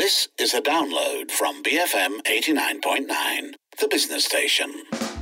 This is a download from BFM 89.9, the business station.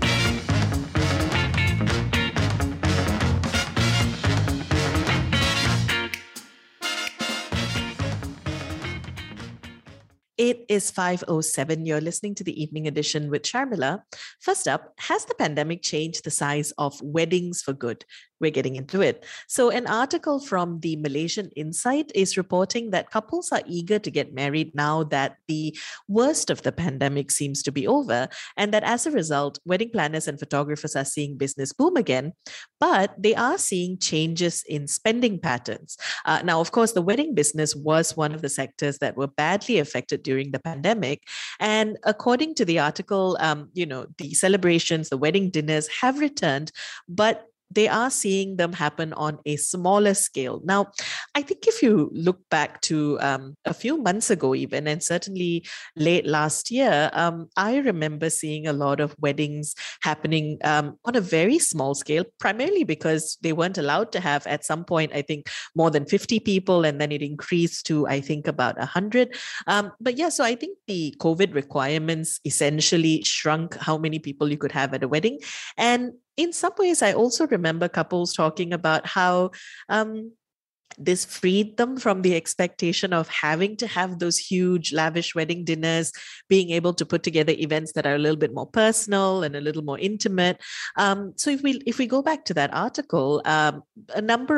It is 5:07. You're listening to the Evening Edition with Sharmila. First up, has the pandemic changed the size of weddings for good? We're getting into it. So an article from the Malaysian Insight is reporting that couples are eager to get married now that the worst of the pandemic seems to be over, and that as a result, wedding planners and photographers are seeing business boom again, but they are seeing changes in spending patterns. Now, of course, the wedding business was one of the sectors that were badly affected during the pandemic. And according to the article, the celebrations, the wedding dinners have returned, but they are seeing them happen on a smaller scale. Now, I think if you look back to a few months ago, even, and certainly late last year, I remember seeing a lot of weddings happening on a very small scale, primarily because they weren't allowed to have, at some point, I think, more than 50 people, and then it increased to, I think, about 100. So I think the COVID requirements essentially shrunk how many people you could have at a wedding. And in some ways, I also remember couples talking about how this freed them from the expectation of having to have those huge, lavish wedding dinners, being able to put together events that are a little bit more personal and a little more intimate. So if we go back to that article, a number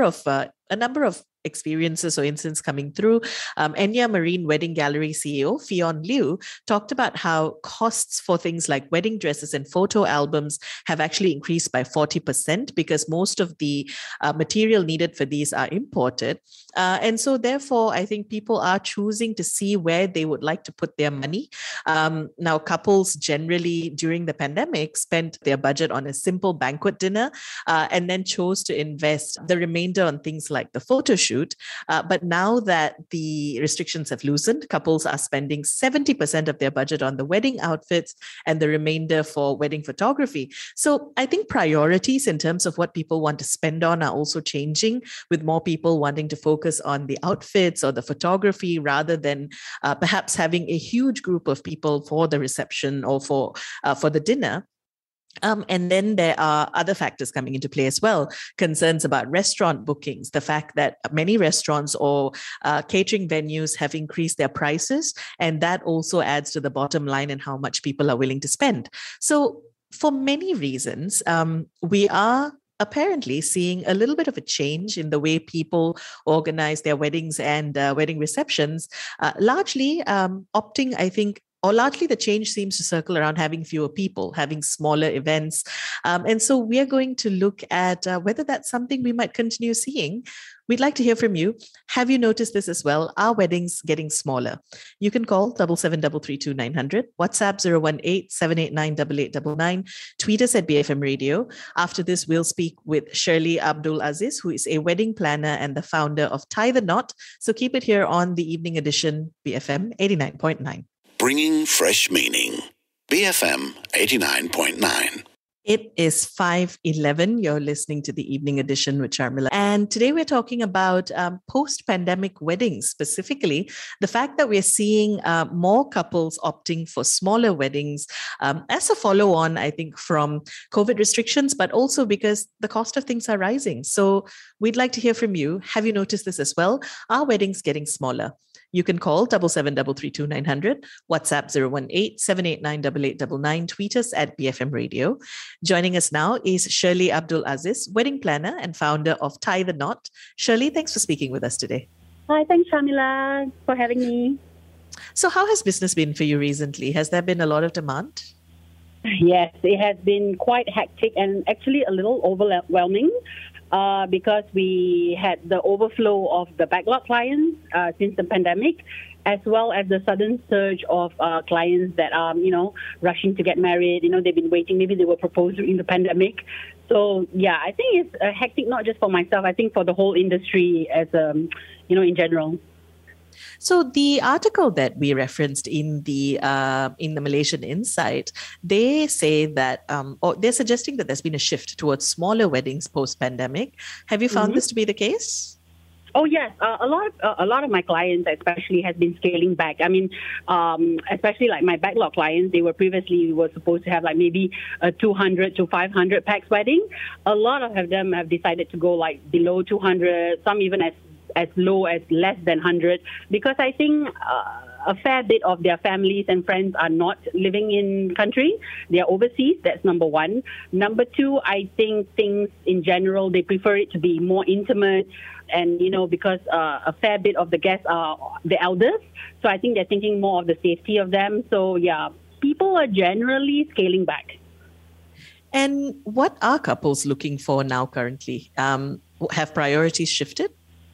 of experiences or incidents coming through. Enya Marine Wedding Gallery CEO Fion Liu talked about how costs for things like wedding dresses and photo albums have actually increased by 40% because most of the material needed for these are imported. And so therefore, I think people are choosing to see where they would like to put their money. Now, couples generally during the pandemic spent their budget on a simple banquet dinner and then chose to invest the remainder on things like the photo shoot. But now that the restrictions have loosened, couples are spending 70% of their budget on the wedding outfits and the remainder for wedding photography. So I think priorities in terms of what people want to spend on are also changing, with more people wanting to focus on the outfits or the photography rather than perhaps having a huge group of people for the reception or for the dinner. And then there are other factors coming into play as well. Concerns about restaurant bookings, the fact that many restaurants or catering venues have increased their prices, and that also adds to the bottom line and how much people are willing to spend. So for many reasons, we are apparently seeing a little bit of a change in the way people organize their weddings and wedding receptions, largely opting, I think, or largely the change seems to circle around having fewer people, having smaller events. And so we are going to look at whether that's something we might continue seeing. We'd like to hear from you. Have you noticed this as well? Are weddings getting smaller? You can call 77332900, WhatsApp 018-789-8899, tweet us at BFM Radio. After this, we'll speak with Shirley Abdul Aziz, who is a wedding planner and the founder of Tie the Knot. So keep it here on the Evening Edition, BFM 89.9. Bringing fresh meaning. BFM 89.9. It is 5:11. You're listening to the Evening Edition with Sharmila. And today we're talking about post-pandemic weddings, specifically the fact that we're seeing more couples opting for smaller weddings as a follow-on, I think, from COVID restrictions, but also because the cost of things are rising. So we'd like to hear from you. Have you noticed this as well? Are weddings getting smaller? You can call 77332900, WhatsApp 018-789-8899, tweet us at BFM Radio. Joining us now is Shirley Abdul Aziz, wedding planner and founder of Tie the Knot. Shirley, thanks for speaking with us today. Hi, thanks, Shamila, for having me. So how has business been for you recently? Has there been a lot of demand? Yes, it has been quite hectic and actually a little overwhelming. Because we had the overflow of the backlog clients since the pandemic, as well as the sudden surge of clients that are, rushing to get married. They've been waiting. Maybe they were proposed during the pandemic. So, yeah, I think it's hectic, not just for myself. I think for the whole industry as, in general. So the article that we referenced in the Malaysian Insight, they say that, or they're suggesting that there's been a shift towards smaller weddings post-pandemic. Have you found this to be the case? Oh yes, a lot of my clients especially has been scaling back. I mean, especially like my backlog clients, they were supposed to have like maybe a 200 to 500 pax wedding. A lot of them have decided to go like below 200, some even as low as less than 100, because I think a fair bit of their families and friends are not living in country. They are overseas. That's number one. Number two, I think things in general, they prefer it to be more intimate. And, because a fair bit of the guests are the elders. So I think they're thinking more of the safety of them. So, yeah, people are generally scaling back. And what are couples looking for now currently? Have priorities shifted?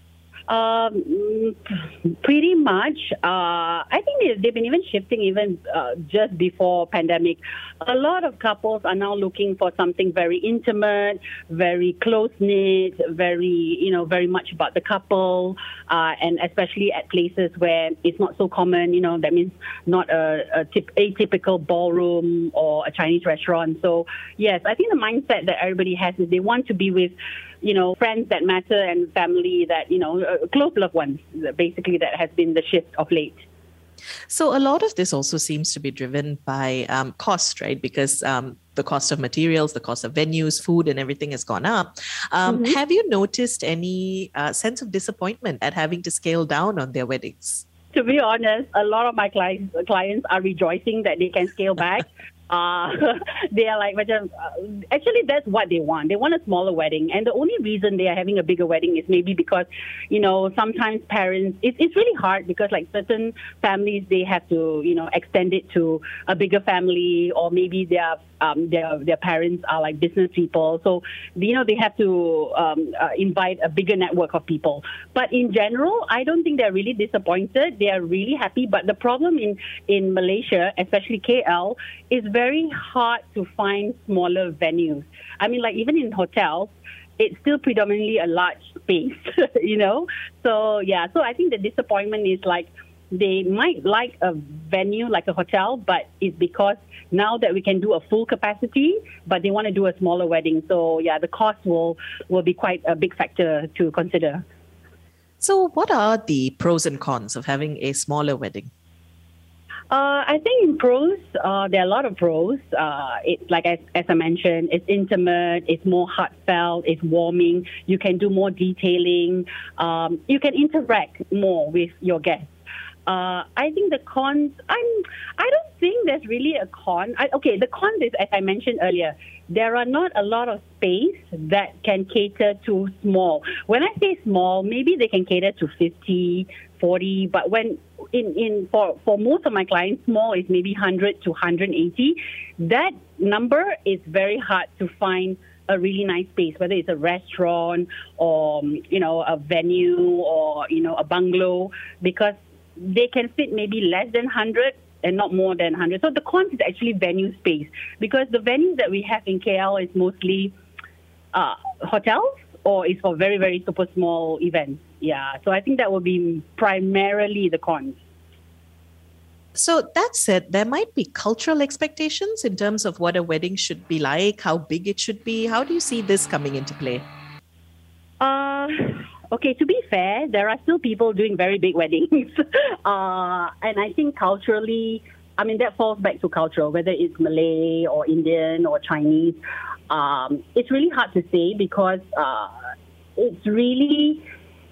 Pretty much. I think they've been even shifting even just before pandemic. A lot of couples are now looking for something very intimate, very close-knit, very much about the couple, and especially at places where it's not so common, that means not a atypical ballroom or a Chinese restaurant. So, yes, I think the mindset that everybody has is they want to be with friends that matter and family that, close loved ones, basically that has been the shift of late. So a lot of this also seems to be driven by cost, right? Because the cost of materials, the cost of venues, food and everything has gone up. Have you noticed any sense of disappointment at having to scale down on their weddings? To be honest, a lot of my clients are rejoicing that they can scale back. They are like, actually, that's what they want. They want a smaller wedding. And the only reason they are having a bigger wedding is maybe because, sometimes parents, it's really hard because like certain families, they have to, extend it to a bigger family, or maybe their parents are like business people. So, they have to invite a bigger network of people. But in general, I don't think they're really disappointed. They are really happy. But the problem in Malaysia, especially KL, is very hard to find smaller venues. I mean, like even in hotels, it's still predominantly a large space, So, yeah, so I think the disappointment is like they might like a venue like a hotel, but it's because now that we can do a full capacity, but they want to do a smaller wedding. So, yeah, the cost will be quite a big factor to consider. So what are the pros and cons of having a smaller wedding? I think in pros, there are a lot of pros. It's like, as I mentioned, it's intimate, it's more heartfelt, it's warming. You can do more detailing. You can interact more with your guests. I think the cons, I don't think there's really a con. The cons is, as I mentioned earlier, there are not a lot of space that can cater to small. When I say small, maybe they can cater to 50, 40, but when for most of my clients, small is maybe 100 to 180. That number is very hard to find a really nice space, whether it's a restaurant or, a venue or, a bungalow, because they can fit maybe less than 100 and not more than 100. So the cons is actually venue space, because the venues that we have in KL is mostly hotels or is for very, very super small events. Yeah, so I think that will be primarily the cons. So that said, there might be cultural expectations in terms of what a wedding should be like, how big it should be. How do you see this coming into play? Okay, to be fair, there are still people doing very big weddings. And I think culturally, that falls back to cultural, whether it's Malay or Indian or Chinese. It's really hard to say because it's really...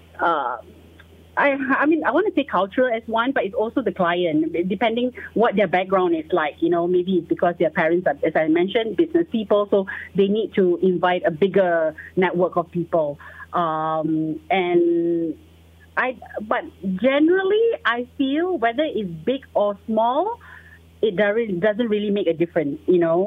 I want to say cultural as one, but it's also the client, depending what their background is like. Maybe it's because their parents are, as I mentioned, business people, so they need to invite a bigger network of people. But generally, I feel whether it's big or small, it doesn't really make a difference,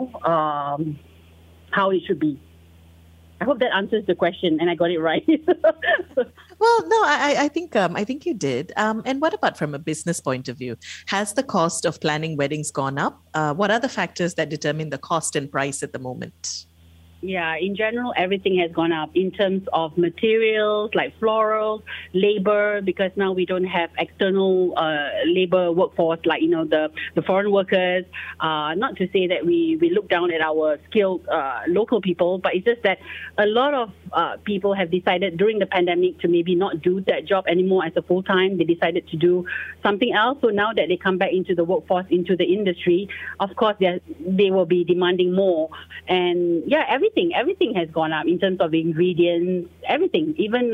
how it should be. I hope that answers the question and I got it right. Well, no, I think you did. And what about from a business point of view? Has the cost of planning weddings gone up? What are the factors that determine the cost and price at the moment? Yeah, in general, everything has gone up in terms of materials like florals, labor, because now we don't have external labor workforce like, the foreign workers. Not to say that we look down at our skilled local people, but it's just that a lot of people have decided during the pandemic to maybe not do that job anymore as a full-time. They decided to do something else. So now that they come back into the workforce, into the industry, of course, they will be demanding more. And yeah, everything has gone up in terms of ingredients, everything, even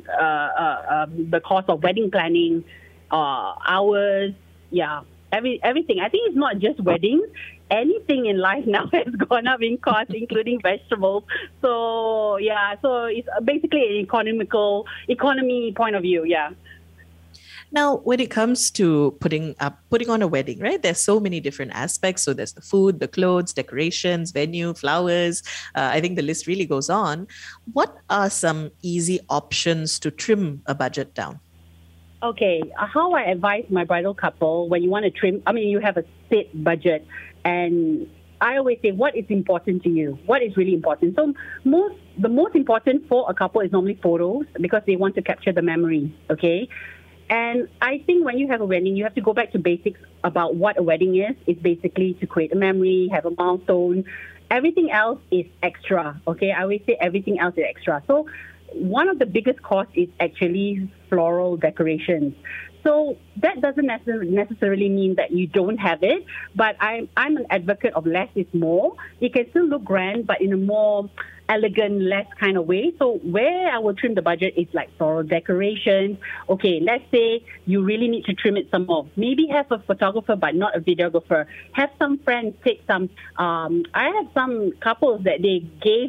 the cost of wedding planning, hours, everything. I think it's not just weddings. Anything in life now has gone up in cost, including vegetables. So it's basically an economy point of view. Yeah. Now, when it comes to putting on a wedding, right? There's so many different aspects. So there's the food, the clothes, decorations, venue, flowers. I think the list really goes on. What are some easy options to trim a budget down? Okay, how I advise my bridal couple when you want to trim, you have a set budget, and I always say, what is important to you? What is really important? So the most important for a couple is normally photos, because they want to capture the memory, okay? And I think when you have a wedding, you have to go back to basics about what a wedding is. It's basically to create a memory, have a milestone. Everything else is extra, okay? I always say everything else is extra. So one of the biggest costs is actually floral decorations. So that doesn't necessarily mean that you don't have it, but I'm an advocate of less is more. It can still look grand, but in a more elegant, less kind of way. So where I will trim the budget is like floral decorations. Okay, let's say you really need to trim it some more. Maybe have a photographer, but not a videographer. Have some friends take some. I have some couples that they gave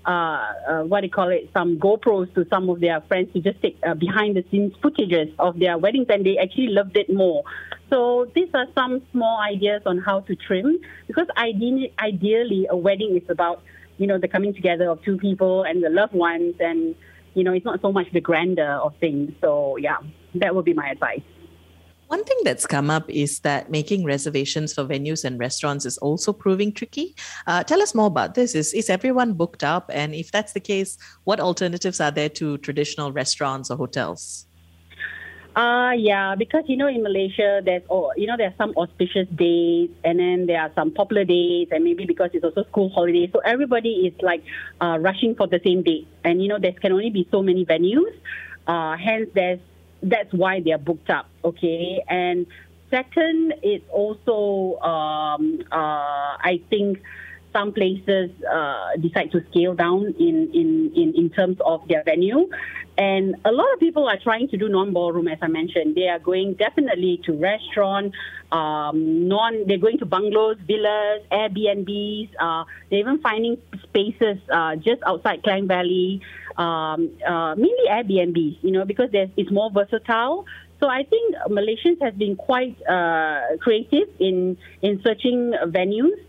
some GoPros to some of their friends to just take behind-the-scenes footages of their weddings, and they actually loved it more. So these are some small ideas on how to trim, because ideally a wedding is about, the coming together of two people and the loved ones, and, it's not so much the grandeur of things. So, yeah, that would be my advice. One thing that's come up is that making reservations for venues and restaurants is also proving tricky. Tell us more about this. Is everyone booked up? And if that's the case, what alternatives are there to traditional restaurants or hotels? Because, in Malaysia, there's some auspicious days, and then there are some popular days, and maybe because it's also school holidays. So everybody is rushing for the same date. And, there can only be so many venues. Hence, that's why they are booked up, okay? And second, it's also, I think, some places decide to scale down in terms of their venue. And a lot of people are trying to do non-ballroom, as I mentioned. They are going definitely to restaurant, they're going to bungalows, villas, Airbnbs. They're even finding spaces just outside Klang Valley, mainly Airbnbs, because it's more versatile. So I think Malaysians have been quite creative in searching venues.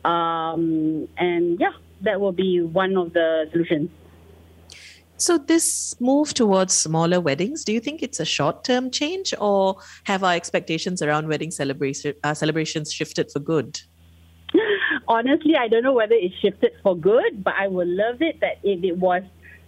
That will be one of the solutions. So this move towards smaller weddings, do you think it's a short-term change, or have our expectations around wedding celebrations shifted for good? Honestly, I don't know whether it shifted for good, but I would love it that if it was,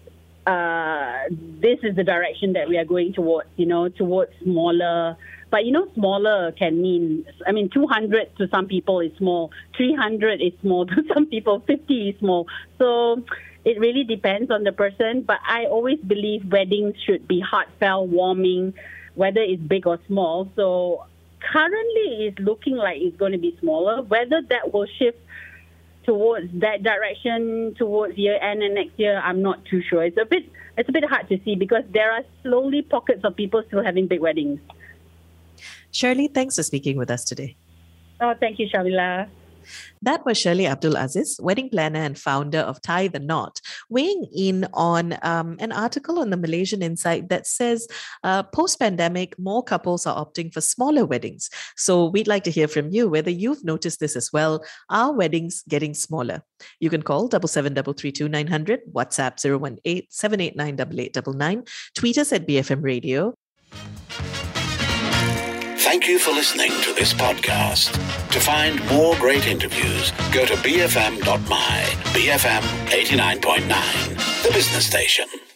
this is the direction that we are going towards, towards smaller. But, smaller can mean, 200 to some people is small, 300 is small to some people, 50 is small. So it really depends on the person. But I always believe weddings should be heartfelt, warming, whether it's big or small. So currently it's looking like it's going to be smaller. Whether that will shift towards that direction towards year end and next year, I'm not too sure. It's a bit hard to see, because there are slowly pockets of people still having big weddings. Shirley, thanks for speaking with us today. Oh, thank you, Shamila. That was Shirley Abdul Aziz, wedding planner and founder of Tie the Knot, weighing in on an article on the Malaysian Insight that says post-pandemic, more couples are opting for smaller weddings. So we'd like to hear from you whether you've noticed this as well. Are weddings getting smaller? You can call 77332900, WhatsApp 018-789-8899, tweet us at BFM Radio. Thank you for listening to this podcast. To find more great interviews, go to bfm.my, BFM 89.9, the business station.